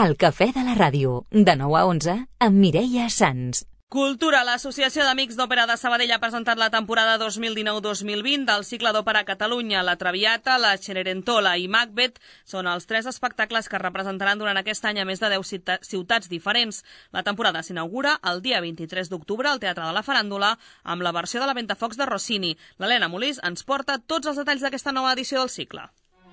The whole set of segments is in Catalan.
El cafè de la ràdio, de 9 a 11, amb Mireia Sans. Cultura. L'Associació d'Amics d'Òpera de Sabadell ha presentat la temporada 2019-2020 del cicle d'òpera a Catalunya. La Traviata, la Cenerentola i Macbeth són els 3 espectacles que es representaran durant aquest any a més de 10 ciutats diferents. La temporada s'inaugura el dia 23 d'octubre al Teatre de la Faràndula amb la versió de la Ventafocs de Rossini. L'Helena Molís ens porta tots els detalls d'aquesta nova edició del cicle.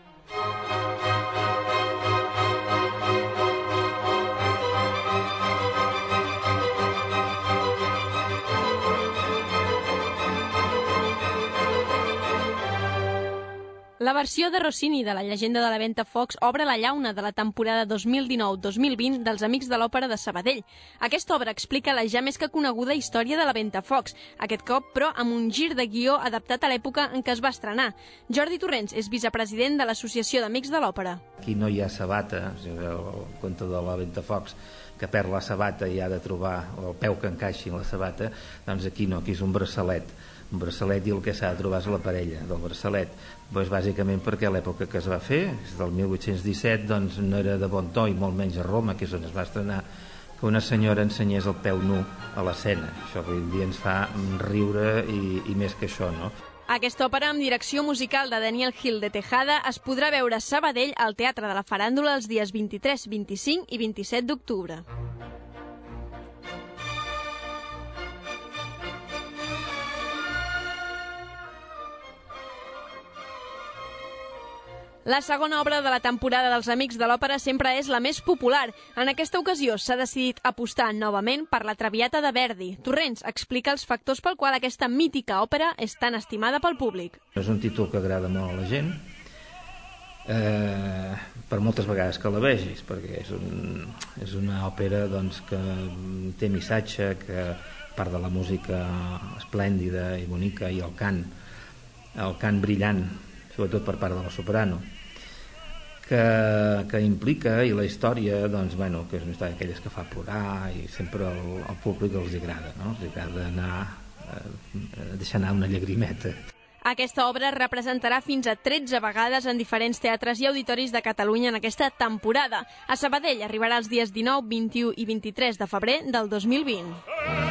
La versió de Rossini de la llegenda de la Ventafocs obre la llauna de la temporada 2019-2020 dels Amics de l'Òpera de Sabadell. Aquesta obra explica la ja més que coneguda història de la Ventafocs, aquest cop, però, amb un gir de guió adaptat a l'època en què es va estrenar. Jordi Torrents és vicepresident de l'Associació d'Amics de l'Òpera. Aquí no hi ha sabata, el conte de la Ventafocs, que perd la sabata i ha de trobar el peu que encaixi en la sabata, doncs aquí no, aquí és un braçalet i el que s'ha de trobar és la parella del braçalet. Doncs bàsicament perquè a l'època que es va fer, és del 1817, doncs no era de bon to, i molt menys a Roma, que és on es va estrenar, que una senyora ensenyés el peu nu a l'escena. Això avui dia ens fa riure i més que això, no? Aquesta òpera, amb direcció musical de Daniel Gil de Tejada, es podrà veure a Sabadell al Teatre de la Faràndula els dies 23, 25 i 27 d'octubre. La segona obra de la temporada dels Amics de l'Òpera sempre és la més popular. En aquesta ocasió s'ha decidit apostar novament per la Traviata de Verdi. Torrents explica els factors pel qual aquesta mítica òpera és tan estimada pel públic. És un títol que agrada molt a la gent, per moltes vegades que la vegis, perquè és una òpera doncs, que té missatge, que part de la música esplèndida i bonica i el cant brillant, sobretot per part de la soprano, que implica, i la història, doncs, bueno, que és una història d'aquelles que fa plorar i sempre al públic els agrada, no? Els agrada deixar anar una llagrimeta. Aquesta obra es representarà fins a 13 vegades en diferents teatres i auditoris de Catalunya en aquesta temporada. A Sabadell arribarà els dies 19, 21 i 23 de febrer del 2020.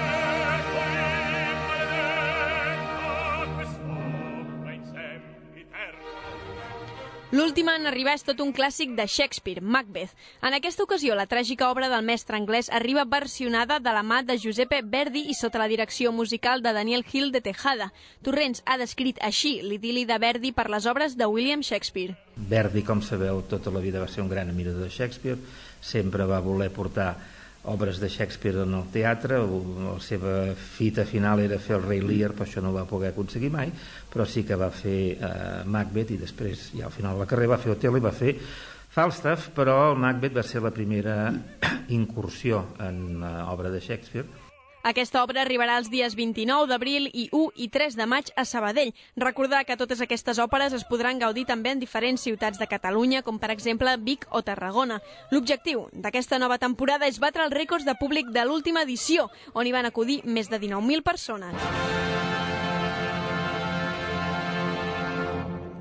L'última en arribar és tot un clàssic de Shakespeare, Macbeth. En aquesta ocasió, la tràgica obra del mestre anglès arriba versionada de la mà de Giuseppe Verdi i sota la direcció musical de Daniel Gil de Tejada. Torrents ha descrit així l'idil·li de Verdi per les obres de William Shakespeare. Verdi, com sabeu, tota la vida va ser un gran admirador de Shakespeare, sempre va voler portar obres de Shakespeare en el teatre. La seva fita final era fer el Rei Lear, però això no ho va poder aconseguir mai, però sí que va fer Macbeth, i després, ja al final de la carrera, va fer Othello i va fer Falstaff, però el Macbeth va ser la primera incursió en l'obra de Shakespeare. Aquesta obra arribarà els dies 29 d'abril i 1 i 3 de maig a Sabadell. Recordar que totes aquestes òperes es podran gaudir també en diferents ciutats de Catalunya, com per exemple Vic o Tarragona. L'objectiu d'aquesta nova temporada és batre els rècords de públic de l'última edició, on hi van acudir més de 19.000 persones.